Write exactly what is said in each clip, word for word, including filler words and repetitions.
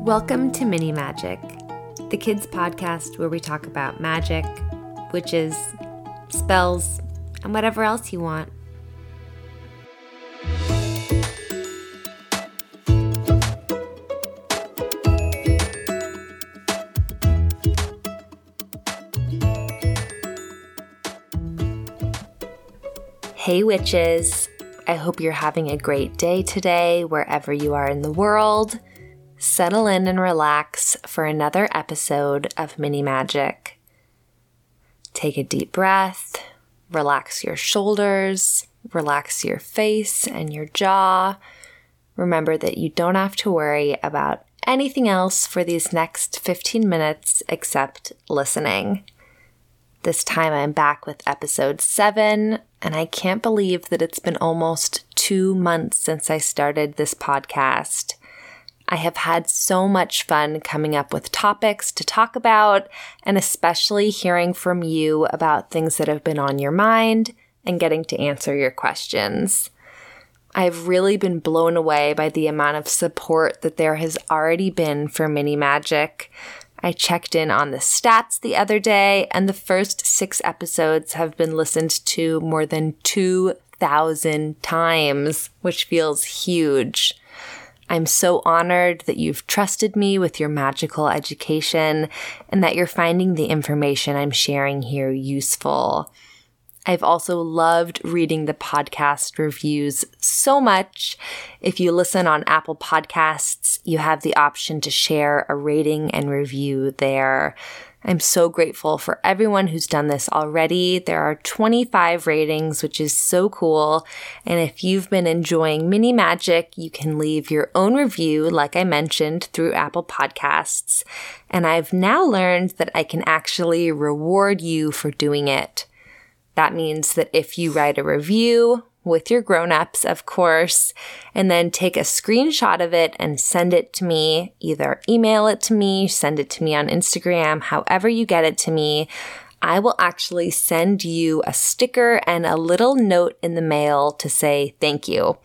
Welcome to Mini Magic, the kids' podcast where we talk about magic, witches, spells, and whatever else you want. Hey witches, I hope you're having a great day today wherever you are in the world. Settle in and relax for another episode of Mini Magic. Take a deep breath, relax your shoulders, relax your face and your jaw. Remember that you don't have to worry about anything else for these next fifteen minutes except listening. This time I'm back with episode seven, and I can't believe that it's been almost two months since I started this podcast. I have had so much fun coming up with topics to talk about, and especially hearing from you about things that have been on your mind and getting to answer your questions. I've really been blown away by the amount of support that there has already been for Mini Magic. I checked in on the stats the other day, and the first six episodes have been listened to more than two thousand times, which feels huge. I'm so honored that you've trusted me with your magical education and that you're finding the information I'm sharing here useful. I've also loved reading the podcast reviews so much. If you listen on Apple Podcasts, you have the option to share a rating and review there. I'm so grateful for everyone who's done this already. There are twenty-five ratings, which is so cool. And if you've been enjoying Mini Magic, you can leave your own review, like I mentioned, through Apple Podcasts. And I've now learned that I can actually reward you for doing it. That means that if you write a review, with your grown-ups, of course, and then take a screenshot of it and send it to me, either email it to me, send it to me on Instagram, however you get it to me, I will actually send you a sticker and a little note in the mail to say thank you.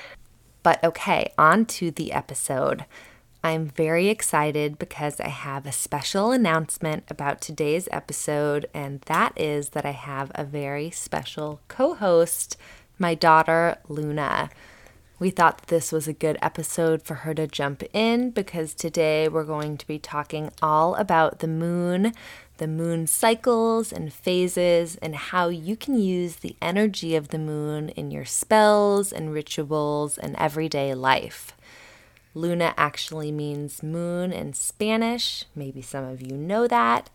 But okay, on to the episode. I'm very excited because I have a special announcement about today's episode, and that is that I have a very special co-host, my daughter, Luna. We thought that this was a good episode for her to jump in because today we're going to be talking all about the moon, the moon cycles and phases, and how you can use the energy of the moon in your spells and rituals and everyday life. Luna actually means moon in Spanish. Maybe some of you know that.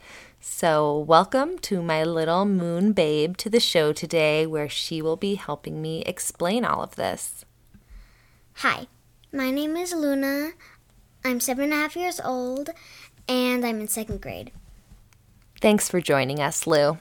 So welcome to my little moon babe to the show today, where she will be helping me explain all of this. Hi, my name is Luna. I'm seven and a half years old, and I'm in second grade. Thanks for joining us, Lou.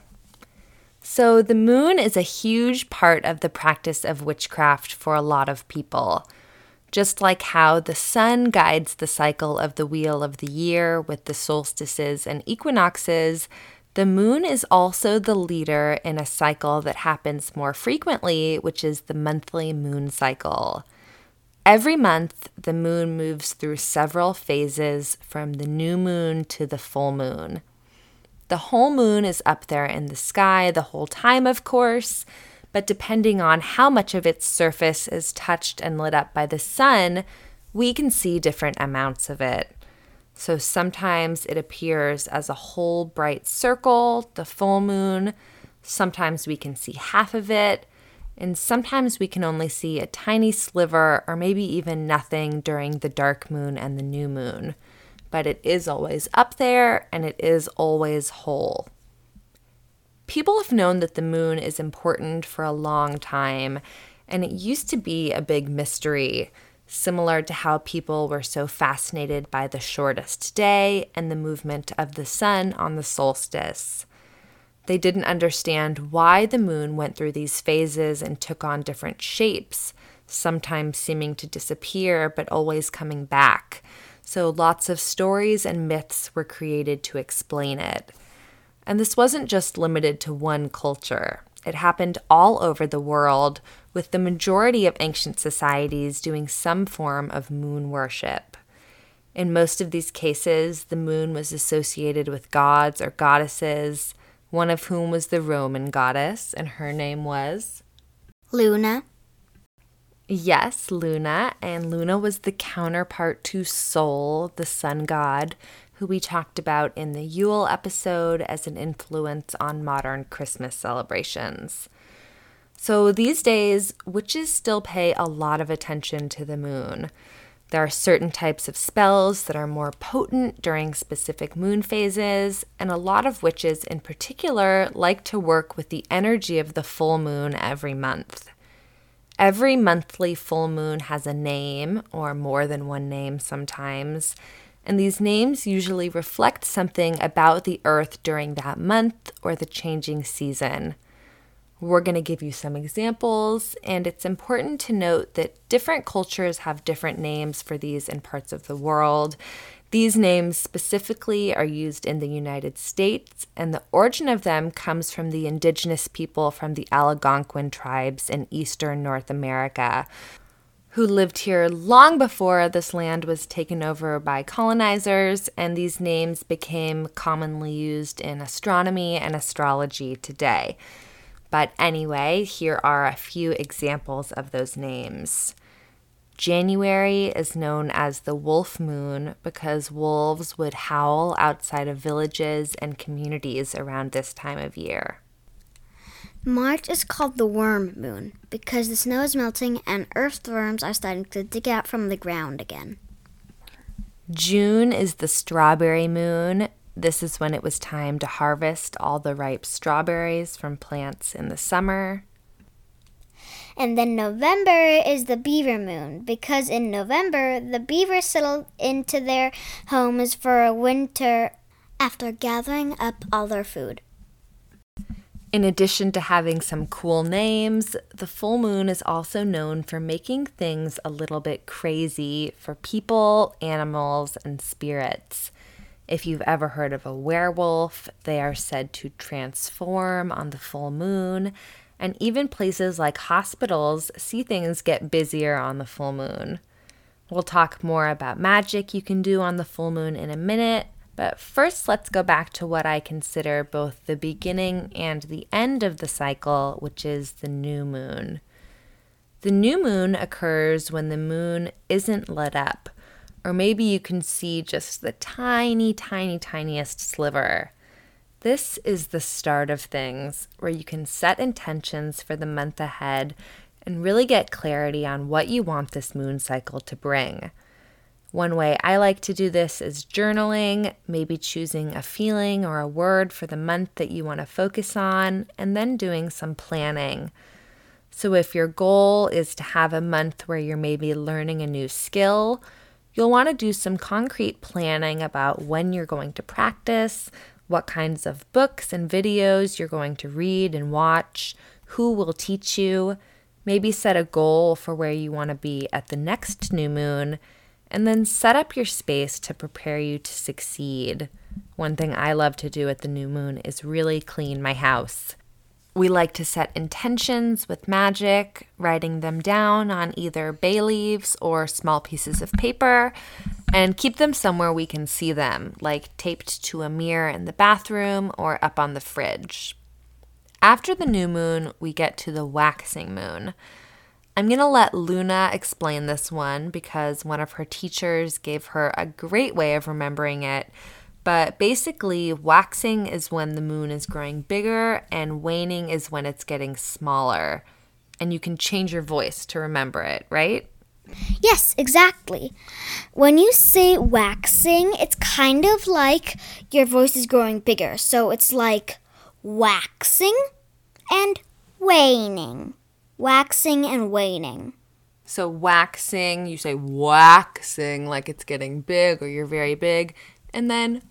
So the moon is a huge part of the practice of witchcraft for a lot of people. Just like how the sun guides the cycle of the wheel of the year with the solstices and equinoxes, the moon is also the leader in a cycle that happens more frequently, which is the monthly moon cycle. Every month, the moon moves through several phases from the new moon to the full moon. The whole moon is up there in the sky the whole time, of course, but depending on how much of its surface is touched and lit up by the sun, we can see different amounts of it. So sometimes it appears as a whole bright circle, the full moon. Sometimes we can see half of it, and sometimes we can only see a tiny sliver or maybe even nothing during the dark moon and the new moon. But it is always up there, and it is always whole. People have known that the moon is important for a long time, and it used to be a big mystery, similar to how people were so fascinated by the shortest day and the movement of the sun on the solstice. They didn't understand why the moon went through these phases and took on different shapes, sometimes seeming to disappear but always coming back. So lots of stories and myths were created to explain it. And this wasn't just limited to one culture. It happened all over the world, with the majority of ancient societies doing some form of moon worship. In most of these cases, the moon was associated with gods or goddesses, one of whom was the Roman goddess, and her name was Luna. Yes, Luna, and Luna was the counterpart to Sol, the sun god, who we talked about in the Yule episode as an influence on modern Christmas celebrations. So these days, witches still pay a lot of attention to the moon. There are certain types of spells that are more potent during specific moon phases, and a lot of witches in particular like to work with the energy of the full moon every month. Every monthly full moon has a name, or more than one name sometimes, and these names usually reflect something about the earth during that month or the changing season. We're going to give you some examples, and it's important to note that different cultures have different names for these in parts of the world. These names specifically are used in the United States, and the origin of them comes from the indigenous people from the Algonquin tribes in eastern North America, who lived here long before this land was taken over by colonizers, and these names became commonly used in astronomy and astrology today. But anyway, here are a few examples of those names. January is known as the wolf moon because wolves would howl outside of villages and communities around this time of year. March is called the worm moon because the snow is melting and earthworms are starting to dig out from the ground again. June is the strawberry moon. This is when it was time to harvest all the ripe strawberries from plants in the summer. And then November is the beaver moon because in November, the beavers settle into their homes for a winter after gathering up all their food. In addition to having some cool names, the full moon is also known for making things a little bit crazy for people, animals, and spirits. If you've ever heard of a werewolf, they are said to transform on the full moon, and even places like hospitals see things get busier on the full moon. We'll talk more about magic you can do on the full moon in a minute, but first let's go back to what I consider both the beginning and the end of the cycle, which is the new moon. The new moon occurs when the moon isn't lit up, or maybe you can see just the tiny, tiny, tiniest sliver. This is the start of things, where you can set intentions for the month ahead and really get clarity on what you want this moon cycle to bring. One way I like to do this is journaling, maybe choosing a feeling or a word for the month that you want to focus on, and then doing some planning. So if your goal is to have a month where you're maybe learning a new skill, you'll want to do some concrete planning about when you're going to practice, what kinds of books and videos you're going to read and watch, who will teach you, maybe set a goal for where you want to be at the next new moon, and then set up your space to prepare you to succeed. One thing I love to do at the new moon is really clean my house. We like to set intentions with magic, writing them down on either bay leaves or small pieces of paper, and keep them somewhere we can see them, like taped to a mirror in the bathroom or up on the fridge. After the new moon, we get to the waxing moon. I'm going to let Luna explain this one because one of her teachers gave her a great way of remembering it. But basically, waxing is when the moon is growing bigger and waning is when it's getting smaller. And you can change your voice to remember it, right? Yes, exactly. When you say waxing, it's kind of like your voice is growing bigger. So it's like waxing and waning. Waxing and waning. So waxing, you say waxing like it's getting big or you're very big. And then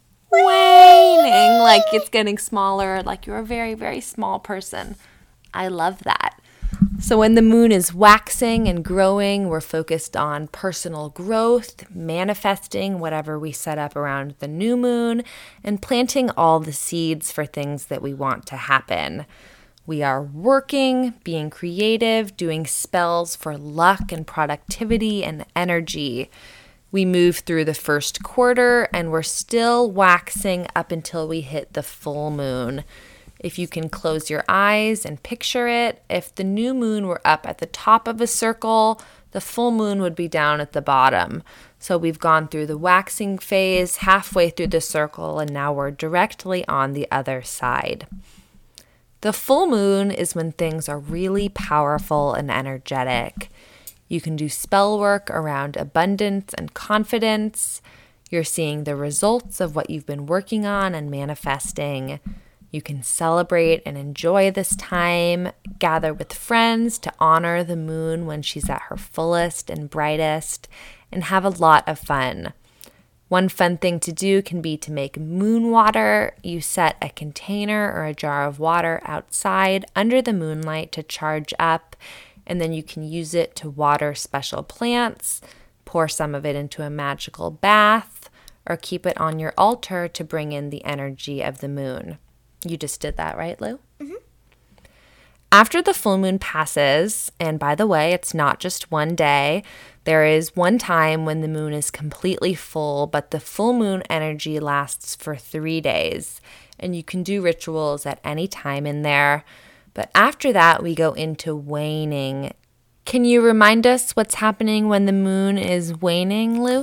waning like it's getting smaller, like you're a very, very small person. I love that. So when the moon is waxing and growing, we're focused on personal growth, manifesting whatever we set up around the new moon, and planting all the seeds for things that we want to happen. We are working, being creative, doing spells for luck and productivity and energy. We move through the first quarter and we're still waxing up until we hit the full moon. If you can close your eyes and picture it, if the new moon were up at the top of a circle, the full moon would be down at the bottom. So we've gone through the waxing phase, halfway through the circle, and now we're directly on the other side. The full moon is when things are really powerful and energetic. You can do spell work around abundance and confidence. You're seeing the results of what you've been working on and manifesting. You can celebrate and enjoy this time, gather with friends to honor the moon when she's at her fullest and brightest, and have a lot of fun. One fun thing to do can be to make moon water. You set a container or a jar of water outside under the moonlight to charge up, and then you can use it to water special plants, pour some of it into a magical bath, or keep it on your altar to bring in the energy of the moon. You just did that, right, Lou? Mm-hmm. After the full moon passes, and by the way, it's not just one day, there is one time when the moon is completely full, but the full moon energy lasts for three days, and you can do rituals at any time in there. But after that, we go into waning. Can you remind us what's happening when the moon is waning, Lou?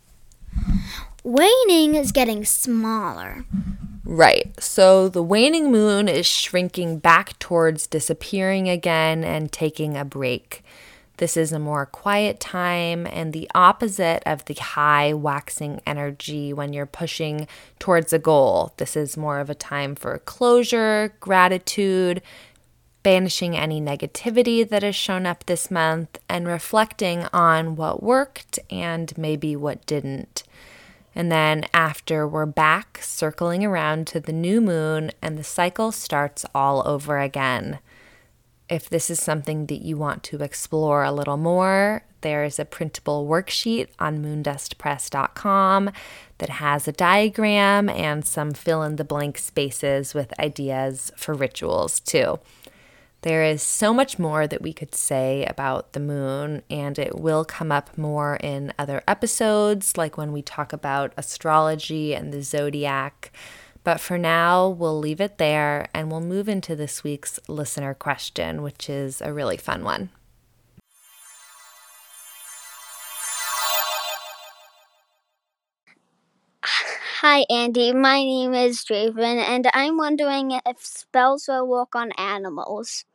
Waning is getting smaller. Right. So the waning moon is shrinking back towards disappearing again and taking a break. This is a more quiet time and the opposite of the high waxing energy when you're pushing towards a goal. This is more of a time for closure, gratitude, banishing any negativity that has shown up this month, and reflecting on what worked and maybe what didn't. And then after, we're back circling around to the new moon and the cycle starts all over again. If this is something that you want to explore a little more, there is a printable worksheet on moondust press dot com that has a diagram and some fill-in-the-blank spaces with ideas for rituals too. There is so much more that we could say about the moon, and it will come up more in other episodes, like when we talk about astrology and the zodiac. But for now, we'll leave it there, and we'll move into this week's listener question, which is a really fun one. Hi, Andy. My name is Draven, and I'm wondering if spells will work on animals.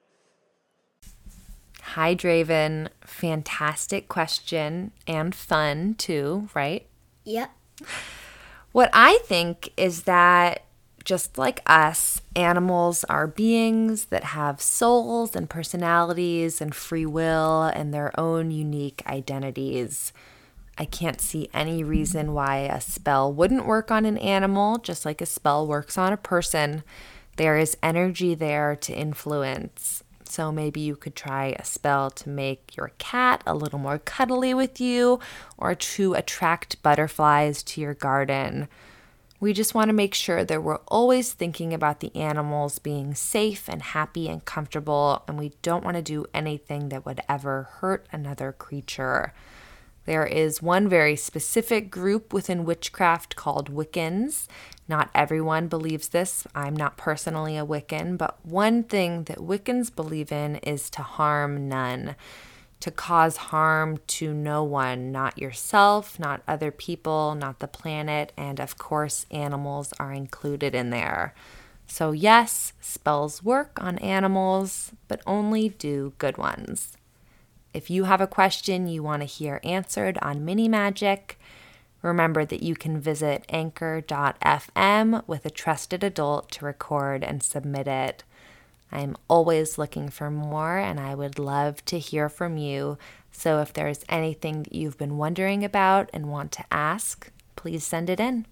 Hi, Draven. Fantastic question and fun too, right? Yep. What I think is that just like us, animals are beings that have souls and personalities and free will and their own unique identities. I can't see any reason why a spell wouldn't work on an animal, just like a spell works on a person. There is energy there to influence. So maybe you could try a spell to make your cat a little more cuddly with you, or to attract butterflies to your garden. We just want to make sure that we're always thinking about the animals being safe and happy and comfortable, and we don't want to do anything that would ever hurt another creature. There is one very specific group within witchcraft called Wiccans. Not everyone believes this. I'm not personally a Wiccan, but one thing that Wiccans believe in is to harm none, to cause harm to no one, not yourself, not other people, not the planet, and of course, animals are included in there. So yes, spells work on animals, but only do good ones. If you have a question you want to hear answered on Mini Magic, remember that you can visit anchor dot f m with a trusted adult to record and submit it. I'm always looking for more, and I would love to hear from you. So if there's anything that you've been wondering about and want to ask, please send it in.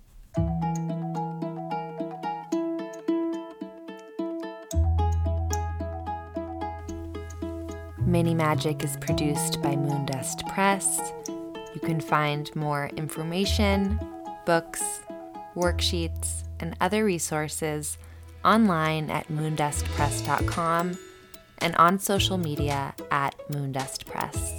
Mini Magic is produced by Moondust Press. You can find more information, books, worksheets, and other resources online at moondust press dot com and on social media at Moondust Press.